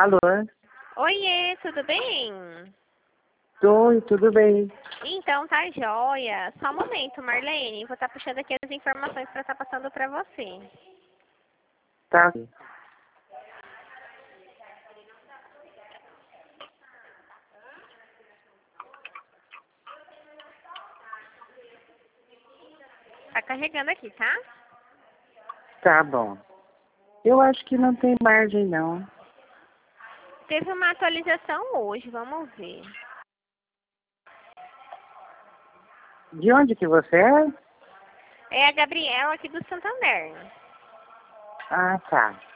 Alô? Oiê, tudo bem? Oi, tudo bem? Então tá jóia. Só um momento, Marlene. Vou estar puxando aqui as informações para estar passando para você. Tá. Tá carregando aqui, tá? Tá bom. Eu acho que não tem margem, não. Teve uma atualização hoje, vamos ver. De onde que você é? É a Gabriela aqui do Santander. Ah, tá.